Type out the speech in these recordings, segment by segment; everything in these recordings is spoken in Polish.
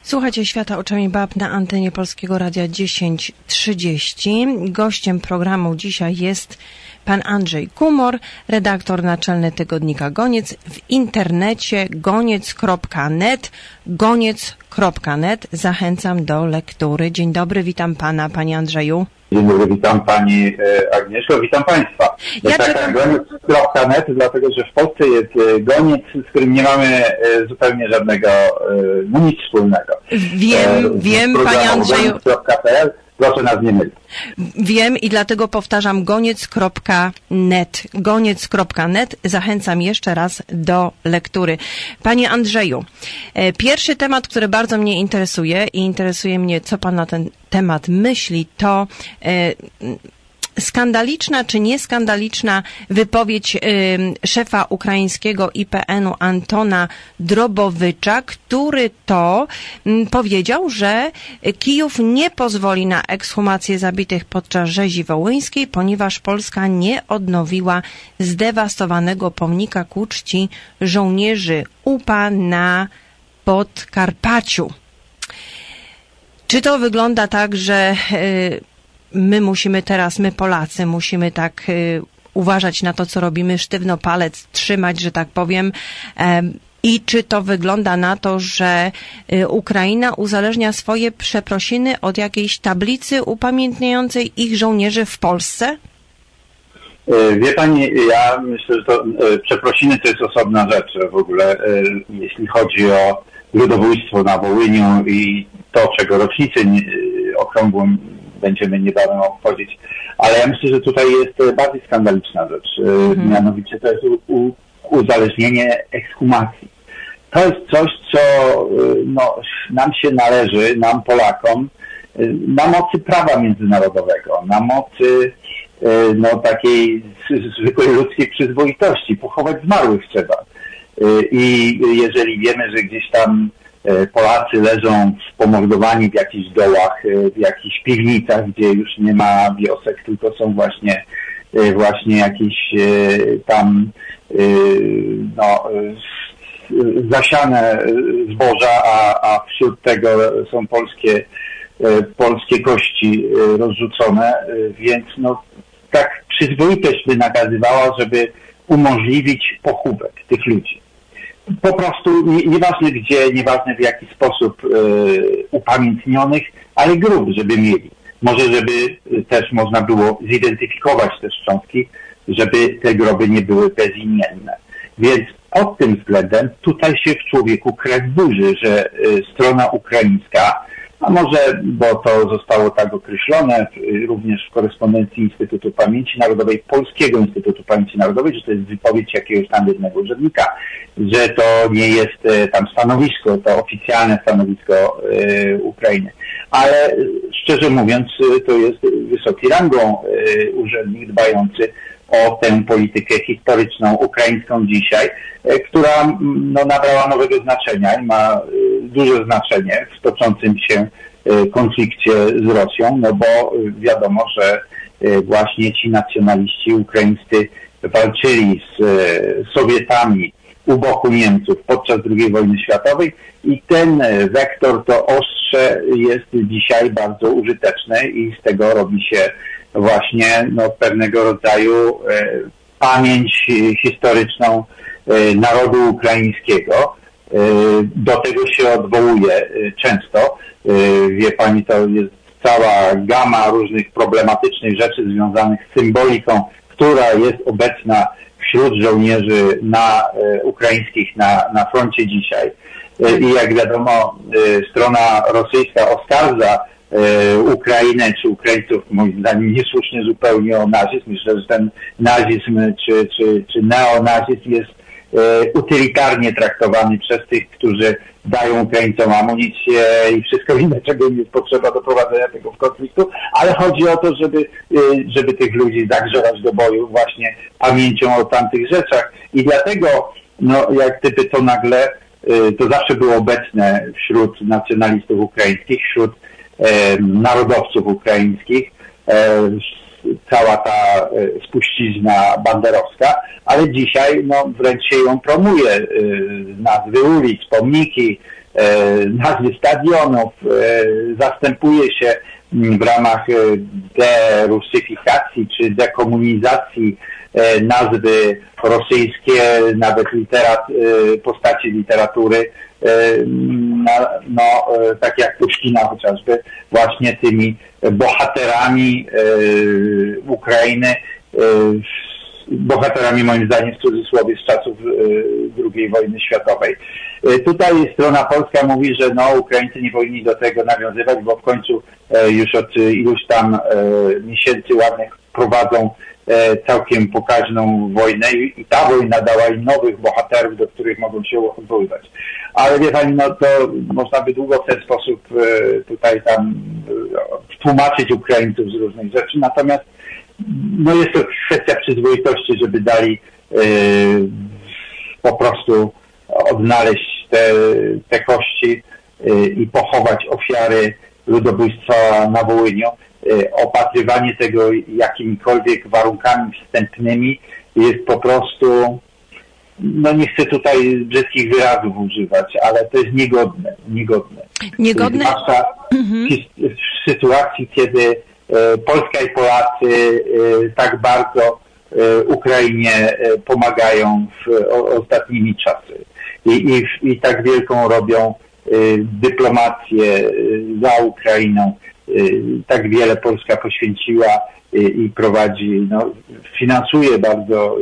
Słuchajcie Świata oczami bab na antenie Polskiego Radia 1030. Gościem programu dzisiaj jest pan Andrzej Kumor, redaktor naczelny tygodnika Goniec, w internecie goniec.net, goniec.net. Zachęcam do lektury. Dzień dobry, witam pana, panie Andrzeju. Dzień dobry, witam pani Agnieszko, witam państwa. Ja czekam... Goniec.net, dlatego że w Polsce jest Goniec, z którym nie mamy zupełnie żadnego, nic wspólnego. Wiem, panie Andrzeju. Goniec.pl, proszę nas nie mylić. Wiem i dlatego powtarzam goniec.net. Goniec.net. Zachęcam jeszcze raz do lektury. Panie Andrzeju, pierwszy temat, który bardzo mnie interesuje i interesuje mnie, co pan na ten temat myśli, to skandaliczna czy nieskandaliczna wypowiedź szefa ukraińskiego IPN-u Antona Drobowycza, który to powiedział, że Kijów nie pozwoli na ekshumację zabitych podczas rzezi wołyńskiej, ponieważ Polska nie odnowiła zdewastowanego pomnika ku czci żołnierzy UPA na Podkarpaciu. Czy to wygląda tak, że my Polacy, musimy tak uważać na to, co robimy, sztywno palec trzymać, że tak powiem, i czy to wygląda na to, że Ukraina uzależnia swoje przeprosiny od jakiejś tablicy upamiętniającej ich żołnierzy w Polsce? Wie pani, ja myślę, że to przeprosiny to jest osobna rzecz w ogóle, jeśli chodzi o ludobójstwo na Wołyniu i to, czego rocznicę okrągłą będziemy niebawem obchodzić. Ale ja myślę, że tutaj jest bardziej skandaliczna rzecz. Mianowicie to jest uzależnienie ekshumacji. To jest coś, co nam się należy, nam Polakom, na mocy prawa międzynarodowego, na mocy takiej zwykłej ludzkiej przyzwoitości. Pochować zmarłych trzeba. I jeżeli wiemy, że gdzieś tam Polacy leżą pomordowani w jakichś dołach, w jakichś piwnicach, gdzie już nie ma wiosek, tylko są właśnie jakieś tam zasiane zboża, a wśród tego są polskie kości rozrzucone, więc tak przyzwoitość by nakazywała, żeby umożliwić pochówek tych ludzi. Po prostu nieważne gdzie, nieważne w jaki sposób upamiętnionych, ale grób, żeby mieli. Może żeby też można było zidentyfikować te szczątki, żeby te groby nie były bezimienne. Więc pod tym względem tutaj się w człowieku krew burzy, że strona ukraińska, a może, bo to zostało tak określone również w korespondencji Instytutu Pamięci Narodowej, Polskiego Instytutu Pamięci Narodowej, że to jest wypowiedź jakiegoś tam jednego urzędnika, że to nie jest tam stanowisko, to oficjalne stanowisko Ukrainy. Ale szczerze mówiąc, to jest wysoki rangą urzędnik dbający o tę politykę historyczną ukraińską dzisiaj, która nabrała nowego znaczenia i ma duże znaczenie w toczącym się konflikcie z Rosją, bo wiadomo, że właśnie ci nacjonaliści ukraińscy walczyli z Sowietami u boku Niemców podczas II wojny światowej i ten wektor, to ostrze jest dzisiaj bardzo użyteczne i z tego robi się właśnie pewnego rodzaju pamięć historyczną narodu ukraińskiego. Do tego się odwołuje często. Wie pani, to jest cała gama różnych problematycznych rzeczy związanych z symboliką, która jest obecna wśród żołnierzy ukraińskich na froncie dzisiaj. I jak wiadomo, strona rosyjska oskarża Ukrainę czy Ukraińców, moim zdaniem niesłusznie zupełnie, o nazizm. Myślę, że ten nazizm czy neonazizm jest utylitarnie traktowany przez tych, którzy dają Ukraińcom amunicję i wszystko inne, czego im jest potrzeba do prowadzenia tego konfliktu, ale chodzi o to, żeby tych ludzi zagrzewać do boju właśnie pamięcią o tamtych rzeczach. I dlatego, jak gdyby to nagle, to zawsze było obecne wśród nacjonalistów ukraińskich, wśród narodowców ukraińskich, cała ta spuścizna banderowska, ale dzisiaj wręcz się ją promuje. Nazwy ulic, pomniki, nazwy stadionów, zastępuje się w ramach derusyfikacji czy dekomunizacji nazwy rosyjskie, nawet postaci literatury, tak jak Puszkina chociażby, właśnie tymi bohaterami Ukrainy, bohaterami moim zdaniem w cudzysłowie z czasów II wojny światowej. Tutaj strona polska mówi, że Ukraińcy nie powinni do tego nawiązywać, bo w końcu już od iluś tam miesięcy ładnych prowadzą całkiem pokaźną wojnę i ta wojna dała im nowych bohaterów, do których mogą się odwoływać. Ale wie pani, to można by długo w ten sposób tutaj tam tłumaczyć Ukraińców z różnych rzeczy, natomiast jest to kwestia przyzwoitości, żeby dali po prostu odnaleźć te kości i pochować ofiary ludobójstwa na Wołyniu. Opatrywanie tego jakimikolwiek warunkami wstępnymi jest po prostu, nie chcę tutaj brzydkich wyrazów używać, ale to jest niegodne. Zwłaszcza w sytuacji, kiedy Polska i Polacy tak bardzo Ukrainie pomagają w ostatnimi czasy i tak wielką robią dyplomację za Ukrainą. Tak wiele Polska poświęciła i prowadzi, finansuje bardzo,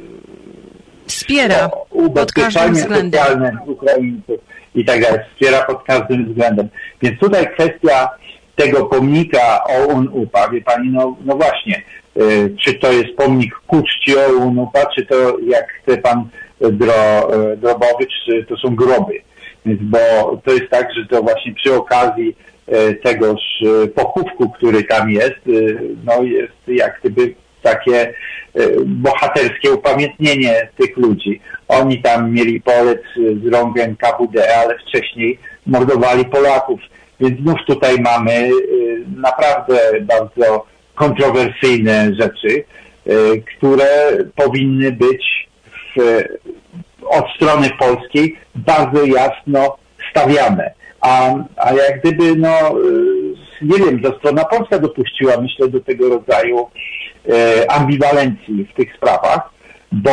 wspiera pod każdym względem socjalne Ukraińców i tak dalej, wspiera pod każdym względem. Więc tutaj kwestia tego pomnika OUN-UPA, wie pani, właśnie, czy to jest pomnik ku czci OUN-UPA, czy to, jak chce pan Drobowicz, czy to są groby. Więc, bo to jest tak, że to właśnie przy okazji tegoż pochówku, który tam jest, jest jak gdyby takie bohaterskie upamiętnienie tych ludzi. Oni tam mieli polec z rąk NKWD, ale wcześniej mordowali Polaków. Więc znów tutaj mamy naprawdę bardzo kontrowersyjne rzeczy, które powinny być od strony polskiej bardzo jasno stawiane. A jak gdyby, nie wiem, że strona polska dopuściła, myślę, do tego rodzaju ambiwalencji w tych sprawach, bo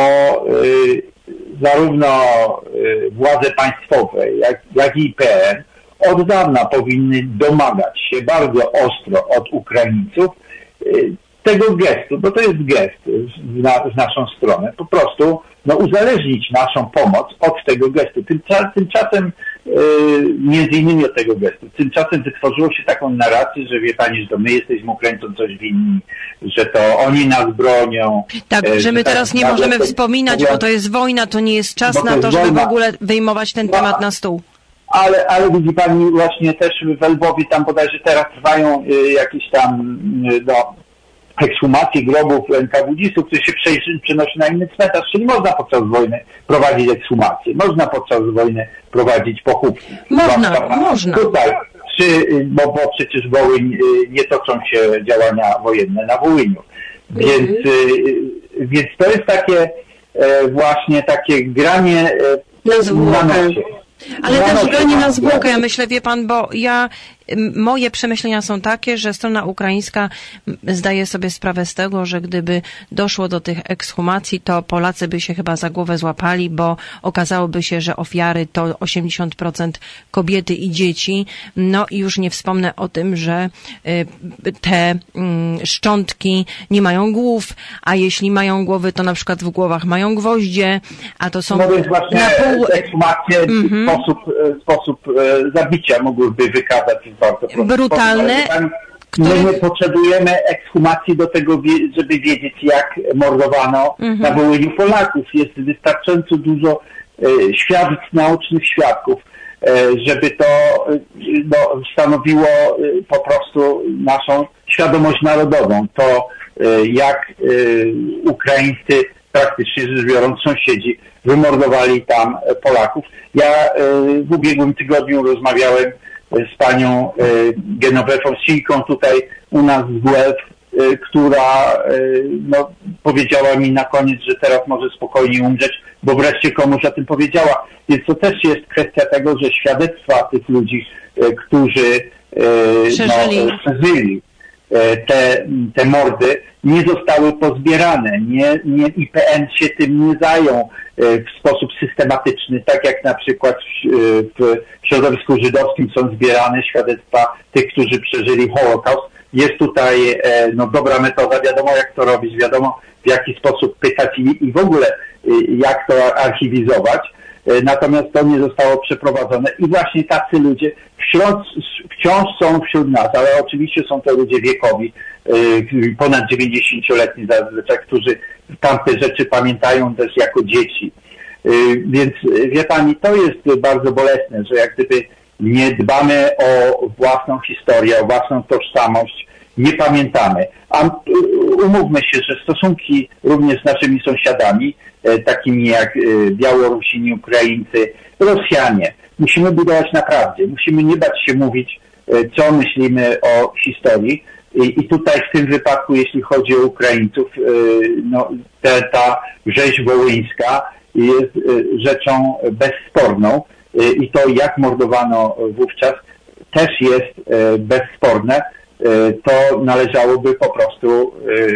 zarówno władze państwowe, jak i IPN od dawna powinny domagać się bardzo ostro od Ukraińców tego gestu, bo to jest gest w naszą stronę. Po prostu uzależnić naszą pomoc od tego gestu. Tymczasem między innymi od tego gestu. Tymczasem wytworzyło się taką narrację, że wie pani, że to my jesteśmy Ukraińcom coś winni, że to oni nas bronią. Tak, że my teraz nie możemy wspominać, bo to jest wojna, to nie jest czas na to, żeby w ogóle wyjmować ten temat na stół. Ale widzi pani, właśnie też w Lwowie tam bodajże teraz trwają jakieś tam ekshumacje grobów NKWD-ów, które się przenosi na inny cmentarz, czyli można podczas wojny prowadzić ekshumacje, można podczas wojny prowadzić pochówki. Można. Tutaj, bo przecież Wołyń nie toczą się działania wojenne na Wołyniu. Więc to jest takie właśnie takie granie na nosie. Ale też granie na zwłokę, ja myślę, wie pan, bo moje przemyślenia są takie, że strona ukraińska zdaje sobie sprawę z tego, że gdyby doszło do tych ekshumacji, to Polacy by się chyba za głowę złapali, bo okazałoby się, że ofiary to 80% kobiety i dzieci. I już nie wspomnę o tym, że te szczątki nie mają głów, a jeśli mają głowy, to na przykład w głowach mają gwoździe, a to są więc właśnie na pół... ekshumacje, sposób zabicia mogłyby wykazać bardzo brutalne. My nie potrzebujemy ekshumacji do tego, żeby wiedzieć, jak mordowano na Wołyniu Polaków. Jest wystarczająco dużo naocznych świadków, żeby to stanowiło po prostu naszą świadomość narodową. To jak ukraińscy, praktycznie rzecz biorąc, sąsiedzi wymordowali tam Polaków. Ja w ubiegłym tygodniu rozmawiałem z panią Genowefą Sinką tutaj u nas w Guelph, która powiedziała mi na koniec, że teraz może spokojnie umrzeć, bo wreszcie komuś o tym powiedziała. Więc to też jest kwestia tego, że świadectwa tych ludzi, którzy przeżyli te mordy, nie zostały pozbierane. IPN się tym nie zajął w sposób systematyczny, tak jak na przykład w środowisku żydowskim są zbierane świadectwa tych, którzy przeżyli Holokaust. Jest tutaj dobra metoda, wiadomo jak to robić, wiadomo w jaki sposób pytać i w ogóle jak to archiwizować. Natomiast to nie zostało przeprowadzone i właśnie tacy ludzie wciąż są wśród nas, ale oczywiście są to ludzie wiekowi, ponad 90-letni zazwyczaj, którzy tamte rzeczy pamiętają też jako dzieci. Więc wie pani, to jest bardzo bolesne, że jak gdyby nie dbamy o własną historię, o własną tożsamość, nie pamiętamy. A umówmy się, że stosunki również z naszymi sąsiadami, takimi jak Białorusini, Ukraińcy, Rosjanie, musimy budować na prawdzie. Musimy nie bać się mówić, co myślimy o historii. I tutaj w tym wypadku, jeśli chodzi o Ukraińców, ta rzeź wołyńska jest rzeczą bezsporną i to, jak mordowano wówczas, też jest bezsporne. To należałoby po prostu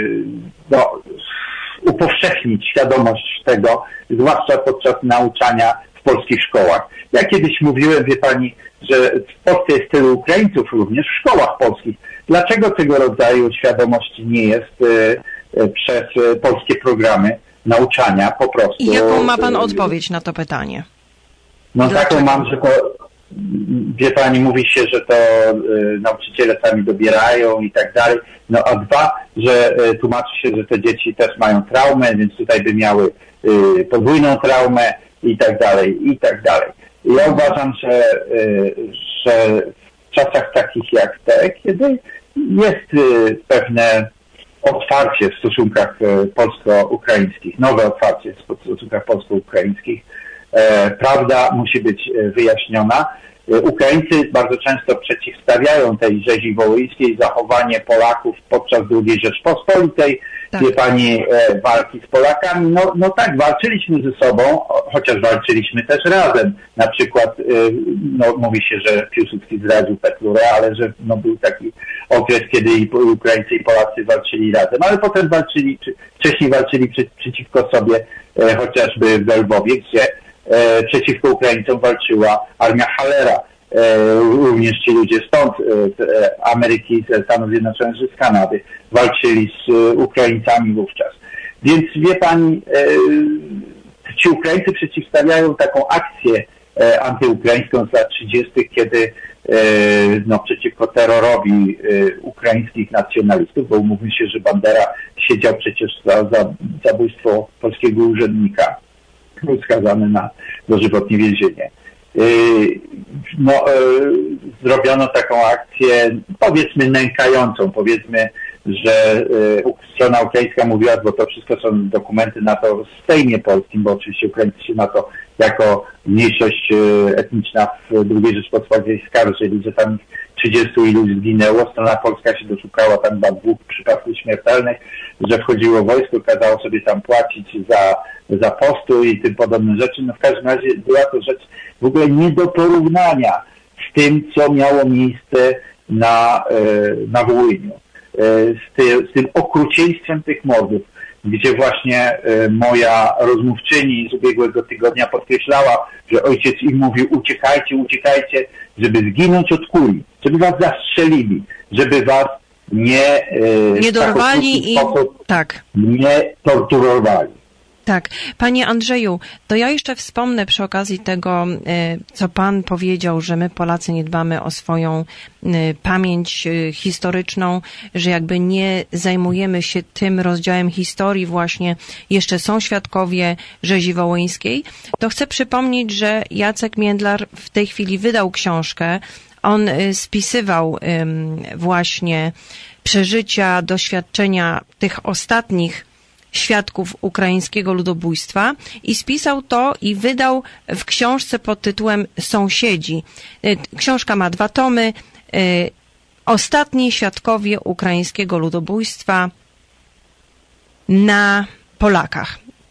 upowszechnić świadomość tego, zwłaszcza podczas nauczania w polskich szkołach. Ja kiedyś mówiłem, wie pani, że w Polsce jest tylu Ukraińców również w szkołach polskich. Dlaczego tego rodzaju świadomość nie jest przez polskie programy nauczania po prostu? I jaką ma pan odpowiedź na to pytanie? Taką mam, że to, wie pani, mówi się, że to nauczyciele sami dobierają i tak dalej. A dwa, że tłumaczy się, że te dzieci też mają traumę, więc tutaj by miały podwójną traumę i tak dalej, i tak dalej. Ja uważam, że w czasach takich jak te, kiedy jest pewne otwarcie w stosunkach polsko-ukraińskich, nowe otwarcie w stosunkach polsko-ukraińskich, prawda musi być wyjaśniona. Ukraińcy bardzo często przeciwstawiają tej rzezi wołyńskiej zachowanie Polaków podczas II Rzeczpospolitej, wie pani, walki z Polakami. Tak, walczyliśmy ze sobą, chociaż walczyliśmy też razem. Na przykład mówi się, że Piłsudski zdradził Petlurę, ale że był taki okres, kiedy i Ukraińcy i Polacy walczyli razem, ale potem wcześniej walczyli przeciwko sobie, chociażby w Lwowie, gdzie przeciwko Ukraińcom walczyła armia Hallera. Również ci ludzie stąd, z Ameryki, ze Stanów Zjednoczonych, z Kanady, walczyli z Ukraińcami wówczas. Więc wie pani, ci Ukraińcy przeciwstawiają taką akcję antyukraińską z lat 30., kiedy przeciwko terrorowi ukraińskich nacjonalistów, bo umówmy się, że Bandera siedział przecież za zabójstwo polskiego urzędnika, był skazany na dożywotnie więzienie. Zrobiono taką akcję, powiedzmy, nękającą. Powiedzmy, że strona ukraińska mówiła, bo to wszystko są dokumenty na to w Sejmie polskim, bo oczywiście Ukraińcy się na to jako mniejszość etniczna w II Rzeczpospolitej skarżyli, że tam 30 iluś zginęło. Strona polska się doszukała tam 2 przypadków śmiertelnych, że wchodziło wojsko, kazało sobie tam płacić za postój i tym podobne rzeczy. W każdym razie była to rzecz w ogóle nie do porównania z tym, co miało miejsce na Wołyniu. Z tym okrucieństwem tych mordów, gdzie właśnie moja rozmówczyni z ubiegłego tygodnia podkreślała, że ojciec im mówił: uciekajcie, uciekajcie, żeby zginąć od kuli, żeby was zastrzelili, żeby was nie dorwali i nie torturowali. Tak. Panie Andrzeju, to ja jeszcze wspomnę przy okazji tego, co pan powiedział, że my Polacy nie dbamy o swoją pamięć historyczną, że jakby nie zajmujemy się tym rozdziałem historii właśnie, jeszcze są świadkowie rzezi wołyńskiej, to chcę przypomnieć, że Jacek Międlar w tej chwili wydał książkę. On spisywał właśnie przeżycia, doświadczenia tych ostatnich świadków ukraińskiego ludobójstwa i spisał to i wydał w książce pod tytułem Sąsiedzi. Książka ma 2 tomy. Ostatni świadkowie ukraińskiego ludobójstwa na Polakach.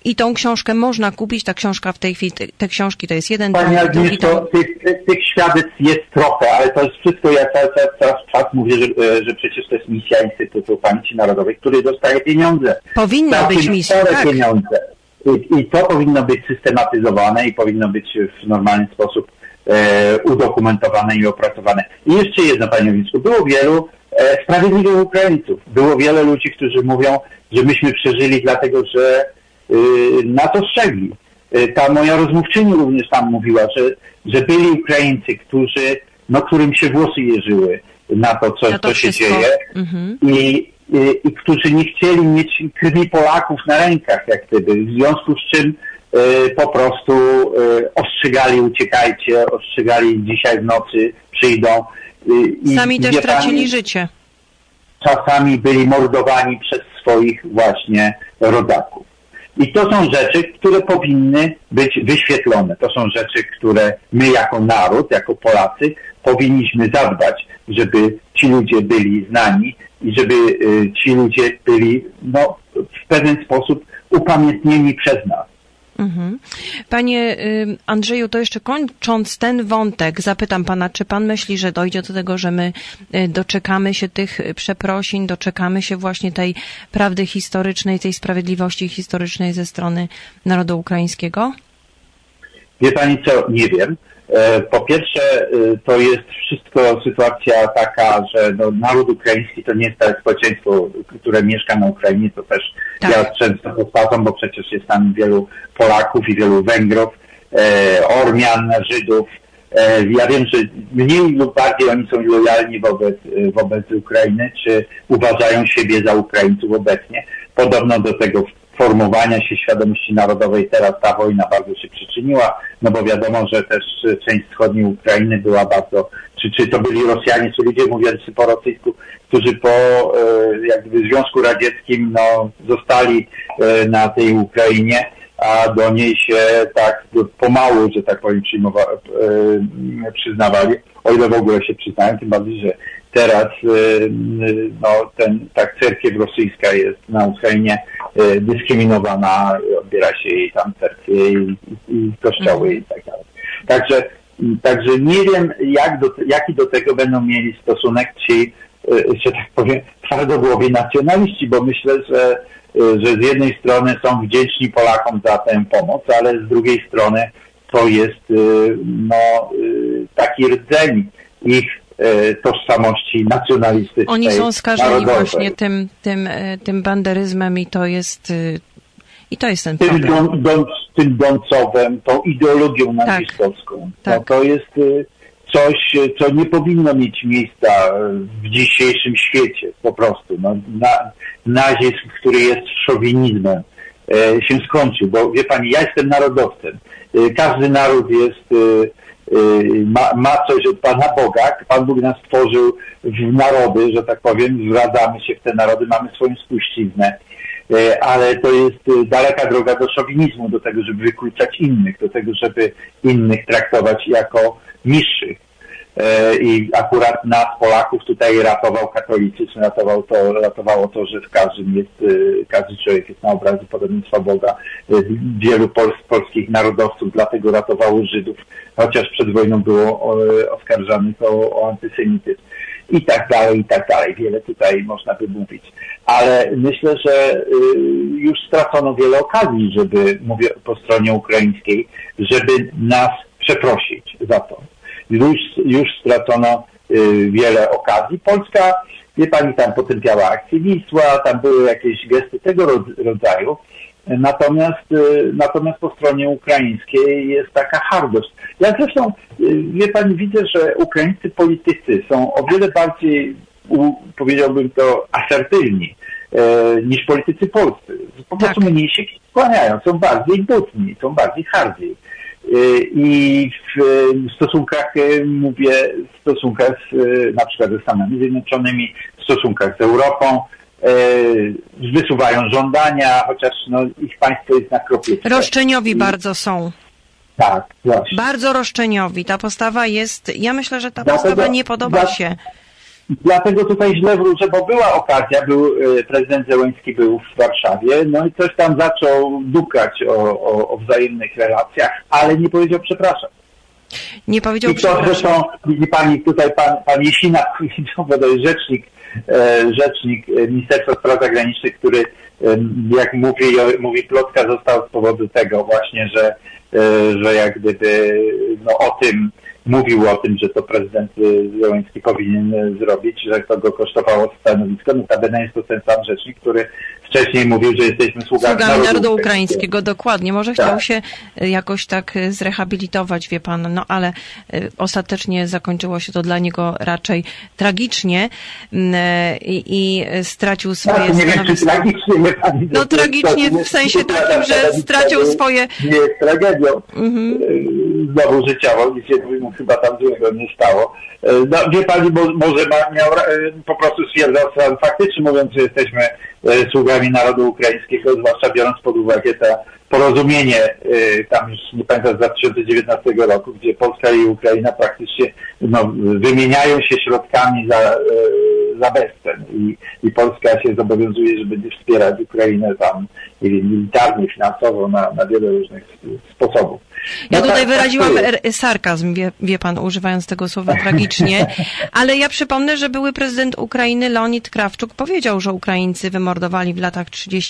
I tą książkę można kupić, ta książka w tej chwili, te książki to jest jeden tom, Pani Agnieszko, tych świadectw jest trochę, ale to jest wszystko, ja cały czas mówię, że przecież to jest misja Instytutu Pamięci Narodowej, który dostaje pieniądze. Powinna być misja, tak. Pieniądze. I to powinno być systematyzowane i powinno być w normalny sposób udokumentowane i opracowane. I jeszcze jedno, Panie Wicku, było wielu sprawiedliwych Ukraińców. Było wiele ludzi, którzy mówią, że myśmy przeżyli dlatego, że nas ostrzegli. Ta moja rozmówczyni również tam mówiła, że byli Ukraińcy, którym się włosy jeżyły na to, co się dzieje i którzy nie chcieli mieć krwi Polaków na rękach, jak gdyby, w związku z czym po prostu ostrzegali, uciekajcie, ostrzegali, dzisiaj w nocy przyjdą. Sami też tracili życie. Czasami byli mordowani przez swoich właśnie rodaków. I to są rzeczy, które powinny być wyświetlone. To są rzeczy, które my jako naród, jako Polacy powinniśmy zadbać, żeby ci ludzie byli znani i żeby ci ludzie byli w pewien sposób upamiętnieni przez nas. Panie Andrzeju, to jeszcze kończąc ten wątek, zapytam pana, czy pan myśli, że dojdzie do tego, że my doczekamy się tych przeprosin, doczekamy się właśnie tej prawdy historycznej, tej sprawiedliwości historycznej ze strony narodu ukraińskiego? Wie pani co, nie wiem. Po pierwsze, to jest wszystko sytuacja taka, że naród ukraiński to nie jest to społeczeństwo, które mieszka na Ukrainie, to też ja często powtarzam, bo przecież jest tam wielu Polaków i wielu Węgrów, Ormian, Żydów. Ja wiem, że mniej lub bardziej oni są lojalni wobec Ukrainy, czy uważają siebie za Ukraińców obecnie. Podobno do tego formowania się świadomości narodowej teraz ta wojna bardzo się przyczyniła, bo wiadomo, że też część wschodniej Ukrainy była bardzo, czy to byli Rosjanie, czy ludzie mówiący po rosyjsku, którzy po jakby Związku Radzieckim zostali na tej Ukrainie, a do niej się tak pomału, że tak powiem, przyznawali, o ile w ogóle się przyznają, tym bardziej, że teraz tak cerkiew rosyjska jest na Ukrainie dyskryminowana, odbiera się jej tam cerkwie i kościoły i tak dalej. Także nie wiem, jaki do tego będą mieli stosunek ci, że tak powiem, twardogłowi nacjonaliści, bo myślę, że z jednej strony są wdzięczni Polakom za tę pomoc, ale z drugiej strony to jest taki rdzeń ich tożsamości nacjonalistycznej. Oni są skażeni właśnie tym banderyzmem i to jest ten problem. Tym Dącowem, tą ideologią nazistowską. Tak. To jest coś, co nie powinno mieć miejsca w dzisiejszym świecie po prostu. Nazizm, który jest szowinizmem, się skończył, bo wie pani, ja jestem narodowcem. Każdy naród jest ma coś od Pana Boga. Pan Bóg nas stworzył w narody, że tak powiem, wradzamy się w te narody, mamy swoją spuściznę, ale to jest daleka droga do szowinizmu, do tego, żeby wykluczać innych, do tego, żeby innych traktować jako niższych. I akurat nas, Polaków, tutaj ratował katolicyzm, ratowało to, że każdy człowiek jest na obrazie podobieństwa Boga. Wielu polskich narodowców dlatego ratowało Żydów, chociaż przed wojną było oskarżanych o antysemityzm. I tak dalej. Wiele tutaj można by mówić. Ale myślę, że już stracono wiele okazji, mówię po stronie ukraińskiej, żeby nas przeprosić za to. Już stracono wiele okazji. Polska, wie pani, tam potępiała akcję Wisła, tam były jakieś gesty tego rodzaju. Natomiast po stronie ukraińskiej jest taka hardość. Ja zresztą, wie pani, widzę, że ukraińscy politycy są o wiele bardziej, powiedziałbym to, asertywni niż politycy polscy. Po prostu mniej się skłaniają, są bardziej butni, są bardziej hardziej. I w stosunkach, na przykład ze Stanami Zjednoczonymi, w stosunkach z Europą, wysuwają żądania, chociaż ich państwo jest na kroplówce. Roszczeniowi bardzo są. Tak, właśnie. Bardzo roszczeniowi. Ta postawa jest, ja myślę, że ta postawa nie podoba się dlatego tutaj źle wróżę, bo była okazja, prezydent Zełenski był w Warszawie, no i coś tam zaczął dukać o wzajemnych relacjach, ale nie powiedział przepraszam. Nie powiedział I to przepraszam. zresztą, widzi pani, tutaj pan Jesina, to jest rzecznik Ministerstwa Spraw Zagranicznych, który, jak mówi plotka, został z powodu tego właśnie, że jak gdyby mówił o tym, że to prezydent Zełenski powinien zrobić, że to go kosztowało stanowisko. Notabene jest to ten sam rzecznik, który wcześniej mówił, że jesteśmy sługami narodu ukraińskiego. Dokładnie. Może chciał się jakoś tak zrehabilitować, wie pan, no ale ostatecznie zakończyło się to dla niego raczej tragicznie i stracił swoje stanowisko. Tragicznie, pani, no tragicznie w sensie takim, że stracił swoje... Nie jest tragedią. Znowu życiową, nic się mu chyba tam złego nie stało. No, wie pani, może miał po prostu stwierdzał stan faktyczny, mówiąc, że jesteśmy sługami narodu ukraińskiego, zwłaszcza biorąc pod uwagę to porozumienie, tam już nie pamiętam, z 2019 roku, gdzie Polska i Ukraina praktycznie wymieniają się środkami za bezcen i Polska się zobowiązuje, że będzie wspierać Ukrainę tam, nie wiem, militarnie, finansowo, na wiele różnych sposobów. Ja tutaj wyraziłam sarkazm, wie pan, używając tego słowa tragicznie, ale ja przypomnę, że były prezydent Ukrainy Leonid Krawczuk powiedział, że Ukraińcy wymordowali w latach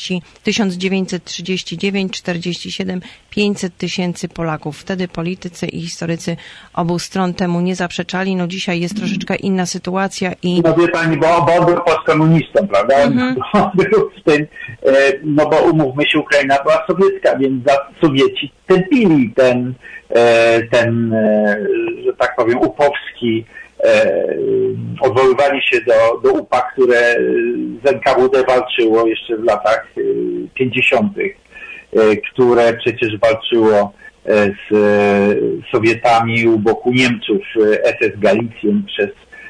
1939-47 500 tysięcy Polaków. Wtedy politycy i historycy obu stron temu nie zaprzeczali. No dzisiaj jest troszeczkę inna sytuacja i... No wie pani, bo on był postkomunistą, prawda? On był w tym, no bo umówmy się, Ukraina była sowiecka, więc Sowieci tępili ten, że tak powiem, upowski odwoływanie się do UPA, które z NKWD walczyło jeszcze w latach 50., które przecież walczyło z Sowietami u boku Niemców, SS Galicjen przez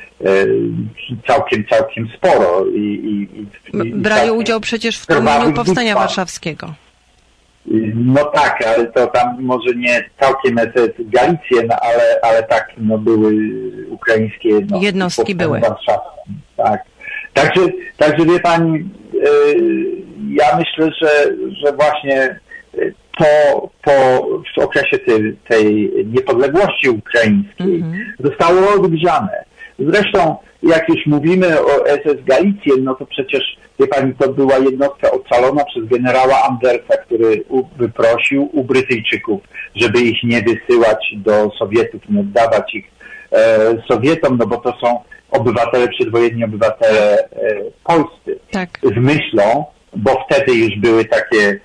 całkiem sporo. Brali udział przecież w tłumieniu Powstania Warszawskiego. No tak, ale to tam może nie całkiem SS Galicjen, ale tak, no były ukraińskie jednostki były. Tak. Także wie pani, ja myślę, że właśnie w okresie tej niepodległości ukraińskiej zostało odgrzane. Zresztą, jak już mówimy o SS Galicjen, no to przecież, wie pani, to była jednostka ocalona przez generała Andersa, który wyprosił u Brytyjczyków, żeby ich nie wysyłać do Sowietów, nie oddawać ich Sowietom, no bo to są przedwojenni obywatele polscy. Tak. Z myślą, bo wtedy już były takie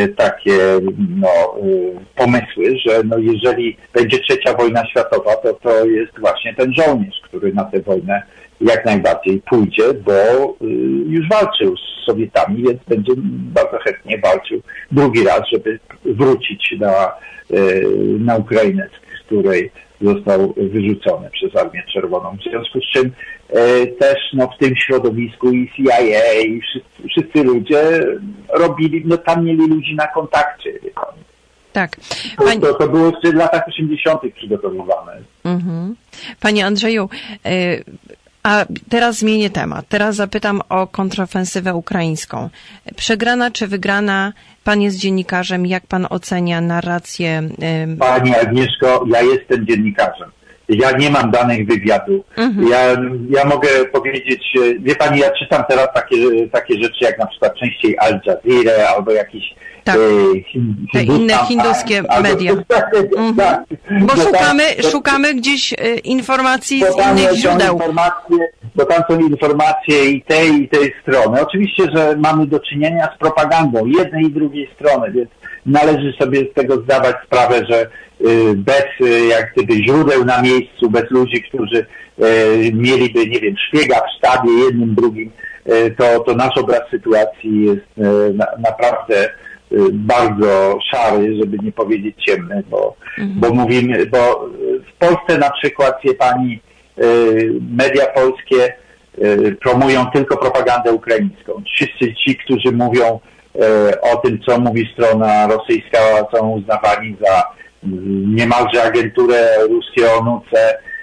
pomysły, że jeżeli będzie trzecia wojna światowa, to jest właśnie ten żołnierz, który na tę wojnę jak najbardziej pójdzie, bo już walczył z Sowietami, więc będzie bardzo chętnie walczył drugi raz, żeby wrócić na Ukrainę, z której został wyrzucony przez Armię Czerwoną. W związku z czym też w tym środowisku i CIA i wszyscy ludzie robili, tam mieli ludzi na kontakcie. Tak. To było jeszcze w latach 80. przygotowywane. Panie Andrzeju, a teraz zmienię temat. Teraz zapytam o kontrofensywę ukraińską. Przegrana czy wygrana? Pan jest dziennikarzem. Jak pan ocenia narrację? Pani Agnieszko, ja jestem dziennikarzem. Ja nie mam danych wywiadu. Ja mogę powiedzieć, wie pani, ja czytam teraz takie rzeczy jak na przykład częściej Al Jazeera albo jakiś te inne hinduskie media. Tak. Bo szukamy gdzieś informacji z innych źródeł. Bo tam są informacje i tej strony. Oczywiście, że mamy do czynienia z propagandą jednej i drugiej strony, więc należy sobie z tego zdawać sprawę, że bez jak gdyby źródeł na miejscu, bez ludzi, którzy mieliby, nie wiem, szpiega w sztabie jednym, drugim, to nasz obraz sytuacji jest naprawdę bardzo szary, żeby nie powiedzieć ciemny, bo w Polsce na przykład, wie pani, media polskie promują tylko propagandę ukraińską. Wszyscy ci, którzy mówią o tym, co mówi strona rosyjska, są uznawani za niemalże agenturę ruskie ONUC,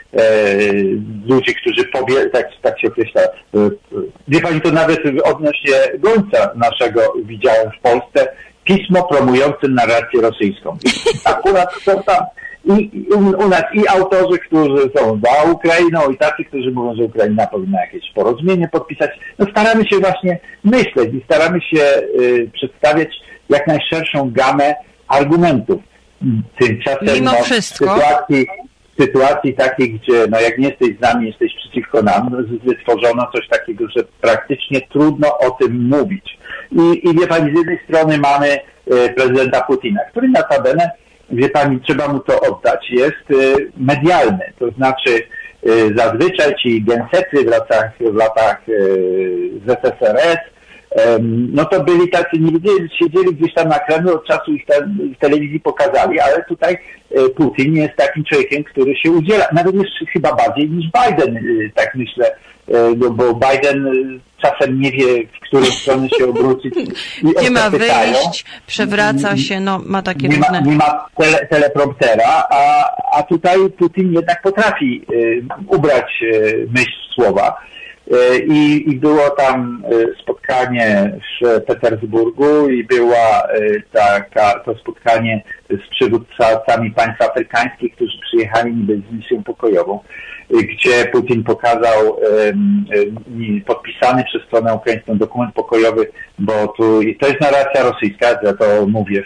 ludzi, którzy tak się określa. Wie pani, to nawet odnośnie Gońca naszego widziałem w Polsce pismo promujące narrację rosyjską. Akurat są tam u nas i autorzy, którzy są za Ukrainą, i tacy, którzy mówią, że Ukraina powinna jakieś porozumienie podpisać. No staramy się właśnie myśleć i staramy się przedstawiać jak najszerszą gamę argumentów. Tymczasem mimo wszystko w sytuacji takiej, gdzie jak nie jesteś z nami, jesteś przeciwko nam, wytworzono coś takiego, że praktycznie trudno o tym mówić. I wie pani, z jednej strony mamy prezydenta Putina, który notabene, wie pani, trzeba mu to oddać, jest medialny. To znaczy zazwyczaj ci gensety w latach ZSRS, no to byli tacy, nie siedzieli gdzieś tam na Kremlu, od czasu ich w telewizji pokazali, ale tutaj Putin jest takim człowiekiem, który się udziela, nawet jeszcze chyba bardziej niż Biden, tak myślę, no bo Biden czasem nie wie, w którą stronę się obrócić. Gdzie ma wyjść, przewraca się, no ma takie różne... Nie ma telepromptera, a tutaj Putin jednak potrafi ubrać myśl w słowa. I było tam spotkanie w Petersburgu i była to spotkanie z przywódcami państw afrykańskich, którzy przyjechali niby z misją pokojową, gdzie Putin pokazał podpisany przez stronę ukraińską dokument pokojowy, bo to jest narracja rosyjska, ja to mówię,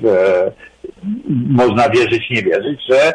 można wierzyć, nie wierzyć, że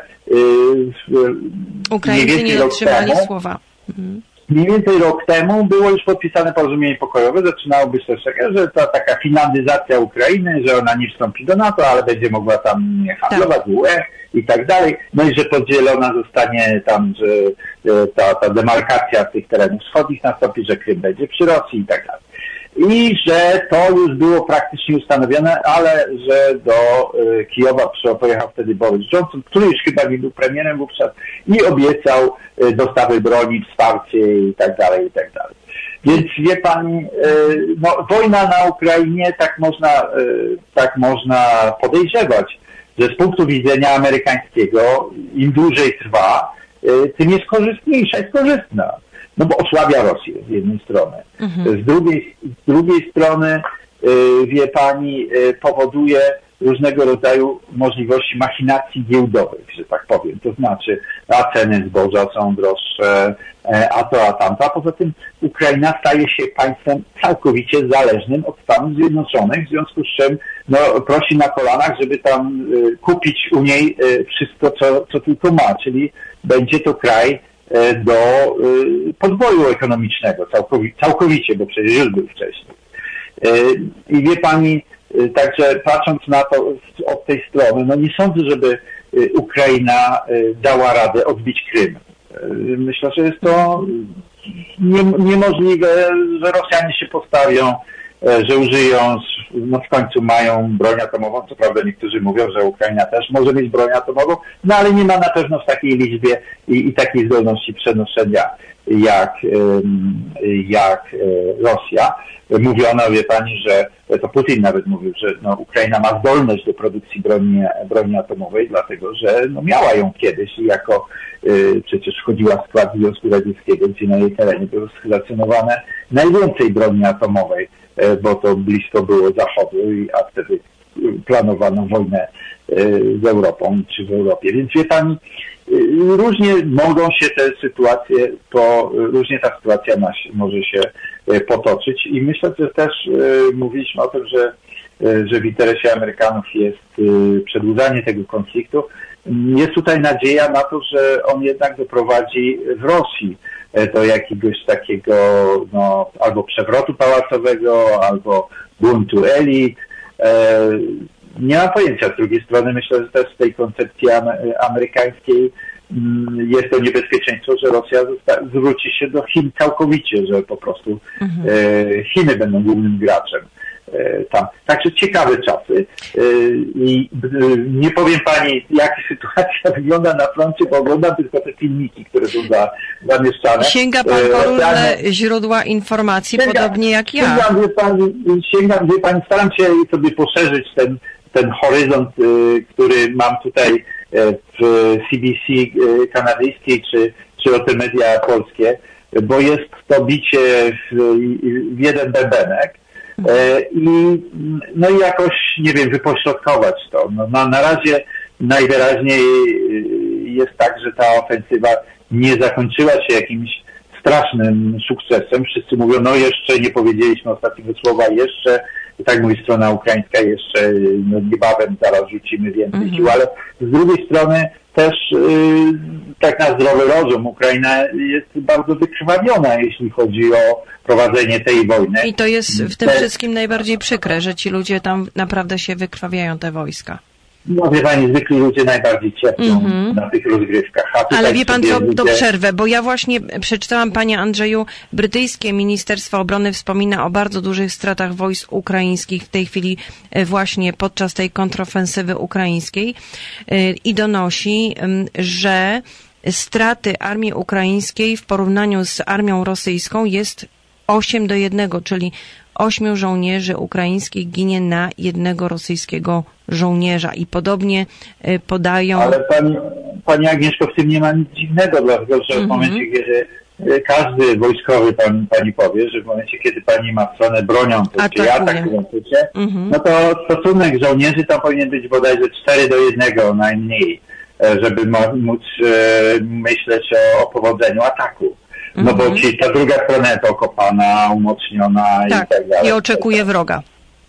Ukraińcy nie dotrzymali słowa. Mniej więcej rok temu było już podpisane porozumienie pokojowe. Zaczynało być też takie, że to taka finlandyzacja Ukrainy, że ona nie wstąpi do NATO, ale będzie mogła tam handlować z UE i tak dalej. No i że podzielona zostanie tam, że ta demarkacja tych terenów wschodnich nastąpi, że Krym będzie przy Rosji i tak dalej. I że to już było praktycznie ustanowione, ale że do Kijowa pojechał wtedy Boris Johnson, który już chyba nie był premierem wówczas, i obiecał dostawy broni, wsparcie i tak dalej, i tak dalej. Więc wie pani, wojna na Ukrainie tak można podejrzewać, że z punktu widzenia amerykańskiego im dłużej trwa, tym jest korzystniejsza, jest korzystna. No bo osłabia Rosję z jednej strony. Z drugiej strony, wie pani, powoduje różnego rodzaju możliwości machinacji giełdowych, że tak powiem. To znaczy, a ceny zboża są droższe, a to, a tamto. A poza tym Ukraina staje się państwem całkowicie zależnym od Stanów Zjednoczonych, w związku z czym prosi na kolanach, żeby tam kupić u niej wszystko, co tylko ma. Czyli będzie to kraj do podboju ekonomicznego całkowicie, bo przecież już był wcześniej. I wie pani, także patrząc na to od tej strony, nie sądzę, żeby Ukraina dała radę odbić Krym. Myślę, że jest to niemożliwe, że Rosjanie się postawią, że użyją, w końcu mają broń atomową. Co prawda niektórzy mówią, że Ukraina też może mieć broń atomową, ale nie ma na pewno w takiej liczbie i takiej zdolności przenoszenia jak Rosja. Mówiono, wie pani, że to Putin nawet mówił, że Ukraina ma zdolność do produkcji broni atomowej, dlatego że miała ją kiedyś i przecież wchodziła w skład Związku Radzieckiego, gdzie na jej terenie było stacjonowane najwięcej broni atomowej, bo to blisko było Zachodu, a wtedy planowano wojnę z Europą czy w Europie. Więc wie pani, różnie mogą się te sytuacje, różnie ta sytuacja może się potoczyć i myślę, że też mówiliśmy o tym, że w interesie Amerykanów jest przedłużanie tego konfliktu. Jest tutaj nadzieja na to, że on jednak doprowadzi w Rosji do jakiegoś takiego albo przewrotu pałacowego, albo buntu elit. Nie mam pojęcia. Z drugiej strony myślę, że też w tej koncepcji amerykańskiej jest to niebezpieczeństwo, że Rosja zwróci się do Chin całkowicie, że po prostu Chiny będą głównym graczem tam. Także ciekawe czasy. I nie powiem pani, jak sytuacja wygląda na froncie, bo oglądam tylko te filmiki, które są zamieszczane. Sięga pan po różne źródła informacji, podobnie jak ja. Sięgam, wie pani, staram się sobie poszerzyć ten horyzont, który mam tutaj w CBC kanadyjskiej, czy o te media polskie, bo jest to bicie w jeden bębenek i jakoś, nie wiem, wypośrodkować to. Na razie najwyraźniej jest tak, że ta ofensywa nie zakończyła się jakimś strasznym sukcesem. Wszyscy mówią, jeszcze nie powiedzieliśmy ostatniego słowa, jeszcze, tak mówi strona ukraińska, jeszcze niebawem zaraz rzucimy więcej sił, ale z drugiej strony też tak na zdrowy rozum Ukraina jest bardzo wykrwawiona, jeśli chodzi o prowadzenie tej wojny. I to jest w tym wszystkim najbardziej przykre, że ci ludzie tam naprawdę się wykrwawiają, te wojska. No wie pani, zwykli ludzie najbardziej cierpią na tych rozgrywkach. Ale wie pan co, to przerwę, bo ja właśnie przeczytałam, panie Andrzeju, brytyjskie Ministerstwo Obrony wspomina o bardzo dużych stratach wojsk ukraińskich w tej chwili właśnie podczas tej kontrofensywy ukraińskiej i donosi, że straty armii ukraińskiej w porównaniu z armią rosyjską jest 8:1, czyli 8 żołnierzy ukraińskich ginie na jednego rosyjskiego żołnierza i podobnie podają... Ale pani Agnieszko, w tym nie ma nic dziwnego, dlatego że w momencie, kiedy każdy wojskowy pani powie, że w momencie, kiedy pani ma w stronę bronią, czy atakują, no to stosunek żołnierzy tam powinien być bodajże 4:1 najmniej, żeby móc myśleć o powodzeniu ataku. No bo ta druga strona jest okopana, umocniona i tak dalej. I oczekuje wroga.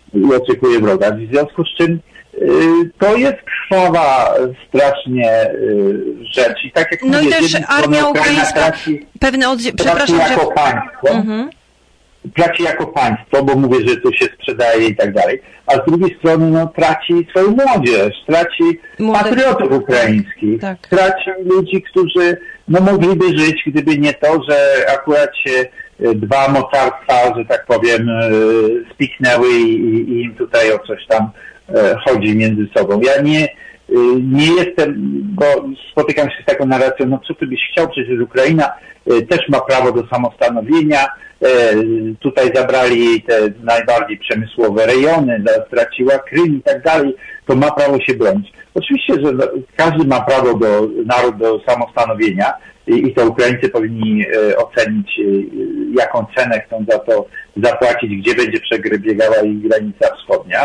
W związku z czym to jest krwawa strasznie rzecz. I tak jak mówię, i też armia ukraińska traci jako państwo. Traci jako państwo, bo mówię, że tu się sprzedaje i tak dalej. A z drugiej strony traci swoją młodzież, traci patriotów ukraińskich, traci ludzi, którzy mogliby żyć, gdyby nie to, że akurat się dwa mocarstwa, że tak powiem, spiknęły i im tutaj o coś tam chodzi między sobą. Ja nie jestem, bo spotykam się z taką narracją, co ty byś chciał, przecież Ukraina też ma prawo do samostanowienia, tutaj zabrali te najbardziej przemysłowe rejony, straciła Krym i tak dalej, to ma prawo się bronić. Oczywiście, że każdy ma prawo naród do samostanowienia i to Ukraińcy powinni ocenić, jaką cenę chcą za to zapłacić, gdzie będzie przebiegała ich granica wschodnia.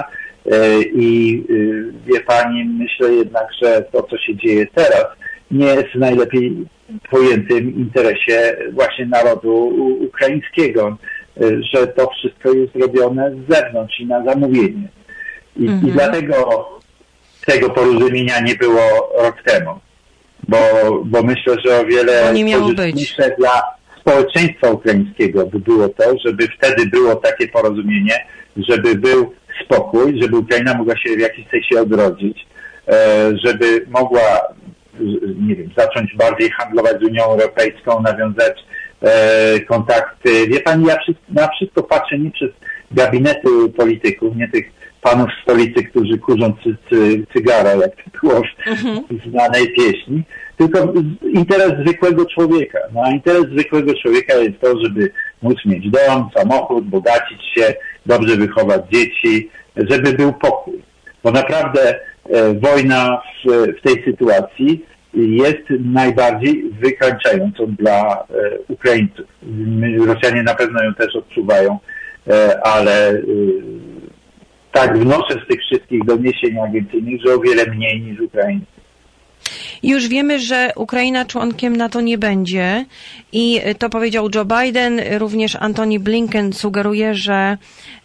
I wie pani, myślę jednak, że to, co się dzieje teraz, nie jest w najlepiej pojętym interesie właśnie narodu ukraińskiego, że to wszystko jest robione z zewnątrz i na zamówienie. I dlatego tego porozumienia nie było rok temu, bo myślę, że o wiele korzystniejsze dla społeczeństwa ukraińskiego by było to, żeby wtedy było takie porozumienie, żeby był spokój, żeby Ukraina mogła się w jakiś sensie odrodzić, żeby mogła, nie wiem, zacząć bardziej handlować z Unią Europejską, nawiązać kontakty. Wie pani, ja na wszystko patrzę nie przez gabinety polityków, nie tych panów z stolicy, którzy kurzą cygara, jak to było w znanej pieśni, tylko interes zwykłego człowieka. No a interes zwykłego człowieka jest to, żeby móc mieć dom, samochód, bogacić się, dobrze wychować dzieci, żeby był pokój. Bo naprawdę wojna w tej sytuacji jest najbardziej wykańczającą dla Ukraińców. Rosjanie na pewno ją też odczuwają, ale tak wnoszę z tych wszystkich doniesień agencyjnych, że o wiele mniej niż Ukraińcy. Już wiemy, że Ukraina członkiem NATO nie będzie i to powiedział Joe Biden, również Antony Blinken sugeruje, że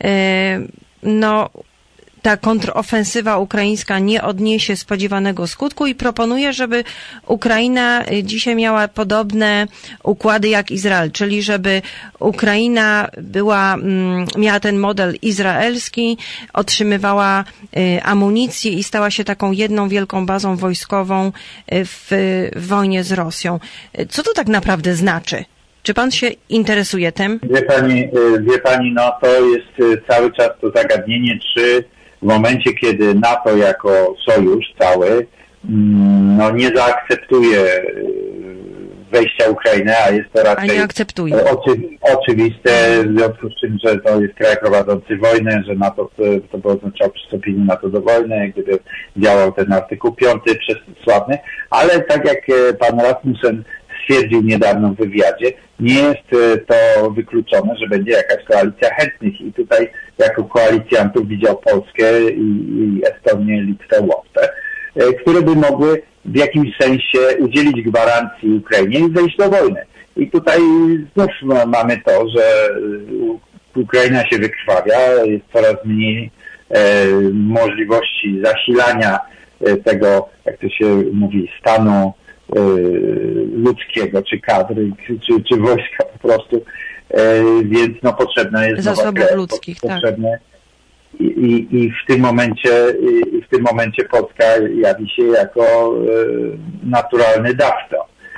ta kontrofensywa ukraińska nie odniesie spodziewanego skutku i proponuje, żeby Ukraina dzisiaj miała podobne układy jak Izrael, czyli żeby Ukraina miała ten model izraelski, otrzymywała amunicję i stała się taką jedną wielką bazą wojskową w wojnie z Rosją. Co to tak naprawdę znaczy? Czy pan się interesuje tym? Wie pani, to jest cały czas to zagadnienie, czy w momencie, kiedy NATO jako sojusz cały nie zaakceptuje wejścia Ukrainy, a jest to raczej nie akceptuje. Oczywiste, w związku z czym, że to jest kraj prowadzący wojnę, że NATO to by oznaczało przystąpienie NATO do wojny, gdyby działał ten artykuł 5 sławny, ale tak jak pan Rasmussen stwierdził niedawno w wywiadzie, nie jest to wykluczone, że będzie jakaś koalicja chętnych i tutaj jako koalicjantów widział Polskę i Estonię, Litwę, Łotwę, które by mogły w jakimś sensie udzielić gwarancji Ukrainie i zejść do wojny. I tutaj znów mamy to, że Ukraina się wykrwawia, jest coraz mniej możliwości zasilania tego, jak to się mówi, stanu ludzkiego, czy kadry, czy wojska po prostu, więc no potrzebna jest zasobów ludzkich, potrzebne. Tak. I w tym momencie Polska jawi się jako naturalny dawca.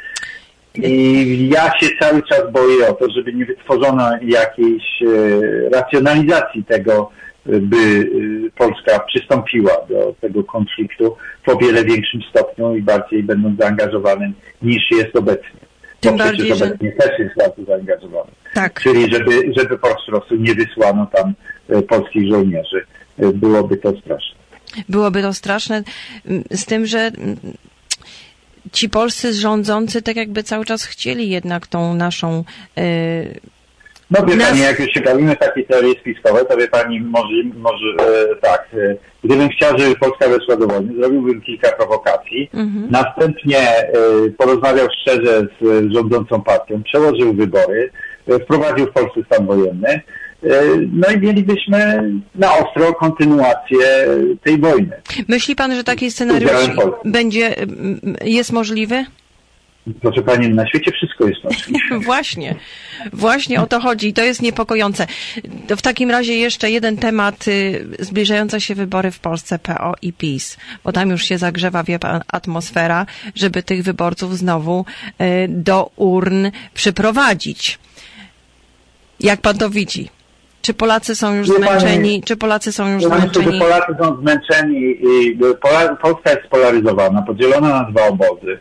I ja się cały czas boję o to, żeby nie wytworzono jakiejś racjonalizacji tego, by Polska przystąpiła do tego konfliktu w o wiele większym stopniu i bardziej będąc zaangażowanym niż jest obecnie. Tym bardziej, że obecnie też jest bardzo zaangażowany. Tak. Czyli żeby po prostu nie wysłano tam polskich żołnierzy. Byłoby to straszne. Byłoby to straszne, z tym, że ci polscy rządzący tak jakby cały czas chcieli jednak tą naszą... No wie pani, jak już się bawimy w takiej teorii spiskowej, to wie pani, może tak, gdybym chciał, żeby Polska weszła do wojny, zrobiłbym kilka prowokacji, następnie porozmawiał szczerze z rządzącą partią, przełożył wybory, wprowadził w Polsce stan wojenny, no i mielibyśmy na ostro kontynuację tej wojny. Myśli pan, że taki scenariusz jest możliwy? Proszę pani, na świecie wszystko jest możliwe. Właśnie o to chodzi i to jest niepokojące. To w takim razie jeszcze jeden temat, zbliżające się wybory w Polsce, PO i PiS, bo tam już się zagrzewa, wie pan, atmosfera, żeby tych wyborców znowu do urn przyprowadzić. Jak pan to widzi? Czy Polacy są już zmęczeni? Myślę, że Polacy są zmęczeni i Polska jest spolaryzowana, podzielona na dwa obozy.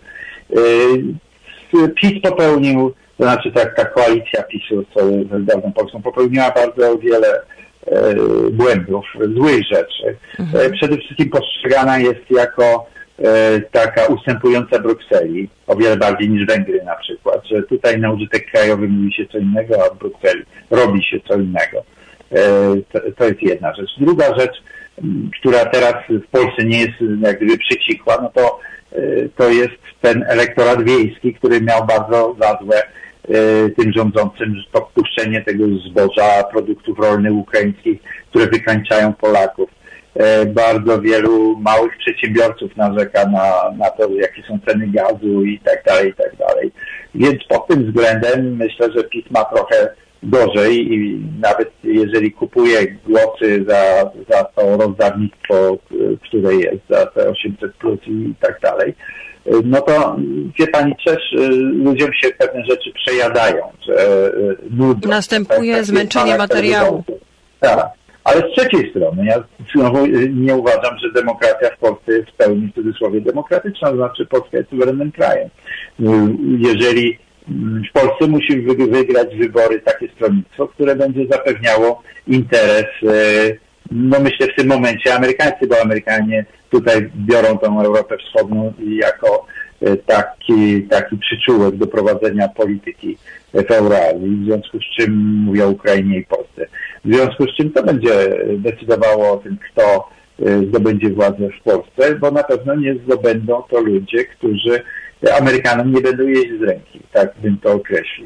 PiS popełnił, to znaczy ta koalicja PiS-u z Solidarną Polską popełniła bardzo wiele błędów, złych rzeczy. Przede wszystkim postrzegana jest jako taka ustępująca Brukseli, o wiele bardziej niż Węgry na przykład, że tutaj na użytek krajowy mówi się co innego, a w Brukseli robi się co innego. To jest jedna rzecz. Druga rzecz, która teraz w Polsce nie jest jak gdyby przycichła, no to jest ten elektorat wiejski, który miał bardzo za złe tym rządzącym podpuszczenie tego zboża, produktów rolnych ukraińskich, które wykańczają Polaków. Bardzo wielu małych przedsiębiorców narzeka na to, jakie są ceny gazu i tak dalej, i tak dalej. Więc pod tym względem myślę, że PiS ma trochę gorzej i nawet jeżeli kupuje głosy za to rozdawnictwo, które jest, za te 800+ i tak dalej, no to wie pani, też ludziom się pewne rzeczy przejadają, że nudzą. Następuje zmęczenie materiału. Tak, ale z trzeciej strony ja znowu nie uważam, że demokracja w Polsce jest w pełni w cudzysłowie demokratyczna, to znaczy Polska jest suwerennym krajem. Jeżeli w Polsce musi wygrać wybory takie stronnictwo, które będzie zapewniało interes, no myślę w tym momencie amerykańscy, bo Amerykanie tutaj biorą tą Europę Wschodnią jako taki przyczółek do prowadzenia polityki w Eurazji, w związku z czym mówię o Ukrainie i Polsce. W związku z czym to będzie decydowało o tym, kto zdobędzie władzę w Polsce, bo na pewno nie zdobędą to ludzie, którzy Amerykanom nie będą jeść z ręki, tak bym to określił.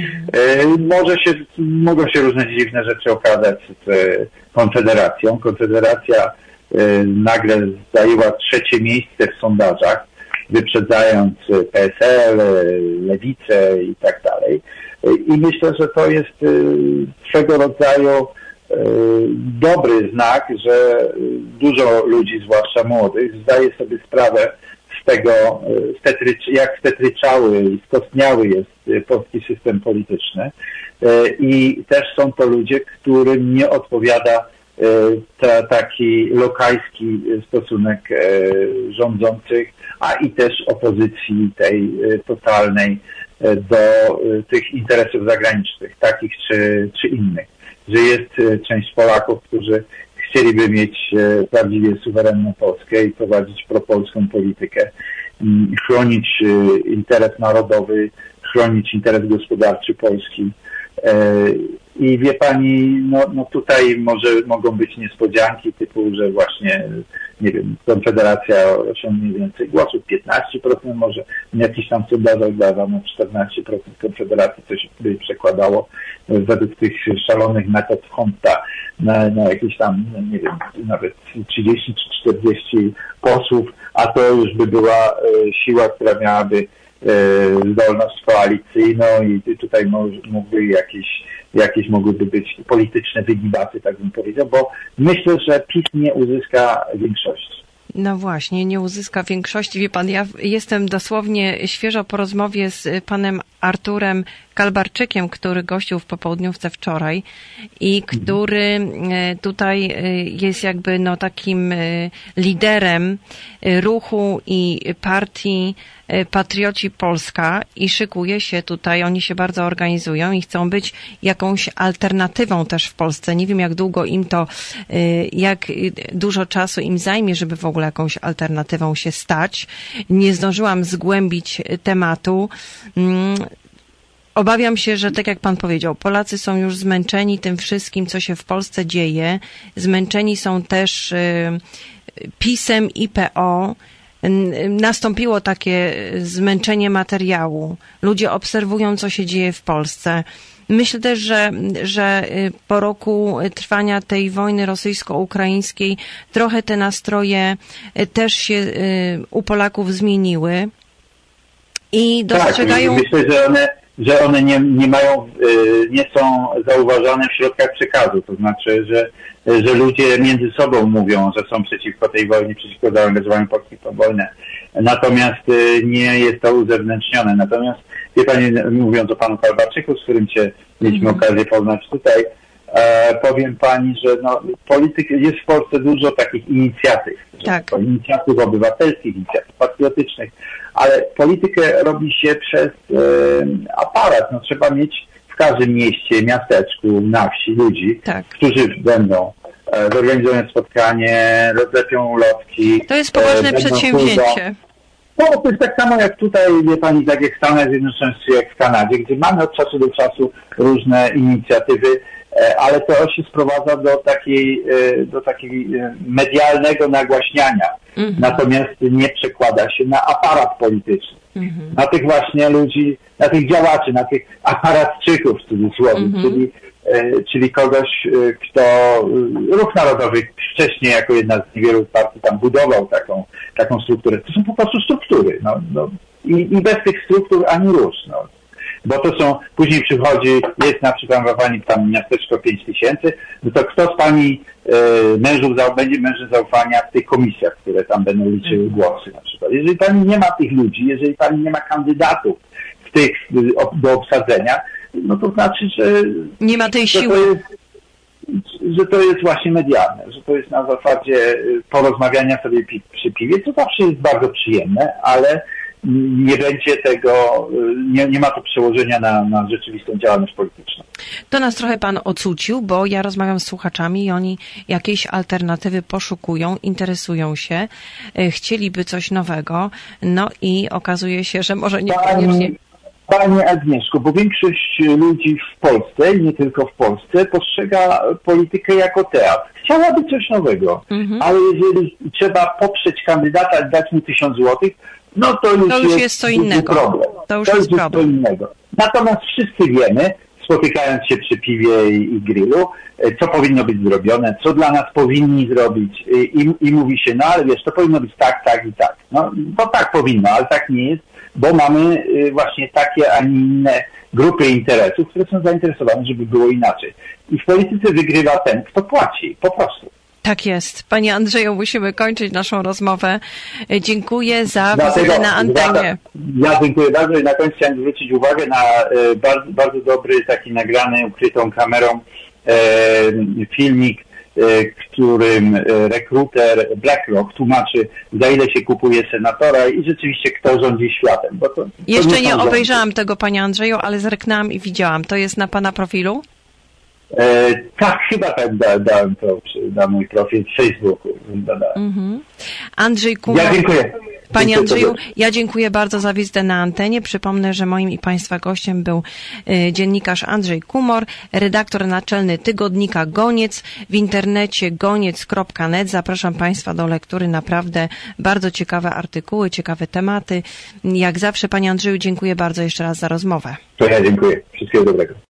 Mogą się różne dziwne rzeczy okazać z Konfederacją. Konfederacja nagle zajęła 3. miejsce w sondażach, wyprzedzając PSL, Lewicę i tak dalej. I myślę, że to jest swego rodzaju dobry znak, że dużo ludzi, zwłaszcza młodych, zdaje sobie sprawę z tego, jak stetryczały i skostniały jest polski system polityczny i też są to ludzie, którym nie odpowiada taki lokajski stosunek rządzących, a i też opozycji tej totalnej, do tych interesów zagranicznych, takich czy innych. Że jest część Polaków, którzy chcieliby mieć prawdziwie suwerenną Polskę i prowadzić propolską politykę, chronić interes narodowy, chronić interes gospodarczy Polski. I wie pani, no tutaj mogą być niespodzianki typu, że właśnie, nie wiem, Konfederacja osiągnie więcej głosów, 15% może, jakiś tam sondażach dawano 14% Konfederacji, coś by przekładało według tych szalonych metod Honta na jakieś tam, nie wiem, nawet 30 czy 40 posłów, a to już by była siła, która miałaby zdolność koalicyjną i tutaj mogłyby być polityczne wygibaty, tak bym powiedział, bo myślę, że PiS nie uzyska większości. No właśnie, nie uzyska większości. Wie pan, ja jestem dosłownie świeżo po rozmowie z panem Arturem Kalbarczykiem, który gościł w popołudniówce wczoraj i który tutaj jest jakby takim liderem ruchu i partii Patrioci Polska i szykuje się tutaj, oni się bardzo organizują i chcą być jakąś alternatywą też w Polsce. Nie wiem, jak długo im to, jak dużo czasu im zajmie, żeby w ogóle jakąś alternatywą się stać. Nie zdążyłam zgłębić tematu. Obawiam się, że tak jak pan powiedział, Polacy są już zmęczeni tym wszystkim, co się w Polsce dzieje. Zmęczeni są też PiS-em i PO. Nastąpiło takie zmęczenie materiału. Ludzie obserwują, co się dzieje w Polsce. Myślę też, że po roku trwania tej wojny rosyjsko-ukraińskiej trochę te nastroje też się u Polaków zmieniły i dostrzegają... Tak, myślę, że one nie są zauważane w środkach przekazu. To znaczy, że ludzie między sobą mówią, że są przeciwko tej wojnie, przeciwko zaangażowaniu Polski w tę wojnę. Natomiast nie jest to uzewnętrznione. Natomiast, wie pani, mówiąc o panu Kalbarczyku, z którym mieliśmy okazję poznać tutaj, powiem pani, że jest w Polsce dużo takich inicjatyw. Tak. Inicjatyw obywatelskich, inicjatyw patriotycznych, ale politykę robi się przez aparat. Trzeba mieć w każdym mieście, miasteczku, na wsi ludzi, tak, którzy będą zorganizują spotkanie, rozlepią ulotki. To jest poważne przedsięwzięcie. To jest tak samo jak tutaj, wie pani, tak jak w Stanach Zjednoczonych czy jak w Kanadzie, gdzie mamy od czasu do czasu różne inicjatywy, ale to się sprowadza do takiej medialnego nagłaśniania. Natomiast nie przekłada się na aparat polityczny. Na tych właśnie ludzi, na tych działaczy, na tych aparatczyków w cudzysłowie, czyli kogoś, kto Ruch Narodowy wcześniej jako jedna z niewielu partii tam budował taką strukturę. To są po prostu struktury. I bez tych struktur ani rusz. Bo to są, później jest na przykład tam miasteczko 5000, to kto z pani będzie mężem zaufania w tych komisjach, które tam będą liczyły głosy na przykład. Jeżeli pani nie ma tych ludzi, jeżeli pani nie ma kandydatów do obsadzenia, to znaczy, że nie ma tej siły. Że to jest właśnie medialne, że to jest na zasadzie porozmawiania sobie przy piwie, co zawsze jest bardzo przyjemne, ale nie będzie tego, nie ma to przełożenia na rzeczywistą działalność polityczną. To nas trochę pan ocucił, bo ja rozmawiam z słuchaczami i oni jakiejś alternatywy poszukują, interesują się, chcieliby coś nowego, i okazuje się, że może niekoniecznie... Panie Agnieszko, bo większość ludzi w Polsce, i nie tylko w Polsce, postrzega politykę jako teatr. Chciałaby coś nowego, ale jeżeli trzeba poprzeć kandydata, dać mu 1000 złotych, to już jest co innego. Problem. To już jest problem. Co innego. Natomiast wszyscy wiemy, spotykając się przy piwie i grillu, co powinno być zrobione, co dla nas powinni zrobić i mówi się, ale wiesz, to powinno być tak, tak i tak. To tak powinno, ale tak nie jest, bo mamy właśnie takie, a nie inne grupy interesów, które są zainteresowane, żeby było inaczej. I w polityce wygrywa ten, kto płaci, po prostu. Tak jest. Panie Andrzeju, musimy kończyć naszą rozmowę. Dziękuję za wizytę na antenie. Ja dziękuję bardzo i na końcu chciałem zwrócić uwagę na bardzo, bardzo dobry, taki nagrany, ukrytą kamerą filmik którym rekruter BlackRock tłumaczy, za ile się kupuje senatora i rzeczywiście kto rządzi światem. Bo to jeszcze nie obejrzałam tego, panie Andrzeju, ale zerknęłam i widziałam. To jest na pana profilu? Tak, chyba tak dałem to na mój profil w Facebooku. Andrzej Kumor. Ja dziękuję. Panie Andrzeju, ja dziękuję bardzo za wizytę na antenie. Przypomnę, że moim i państwa gościem był dziennikarz Andrzej Kumor, redaktor naczelny tygodnika Goniec, w internecie goniec.net. Zapraszam państwa do lektury, naprawdę bardzo ciekawe artykuły, ciekawe tematy. Jak zawsze, panie Andrzeju, dziękuję bardzo jeszcze raz za rozmowę. To ja dziękuję. Wszystkiego dobrego.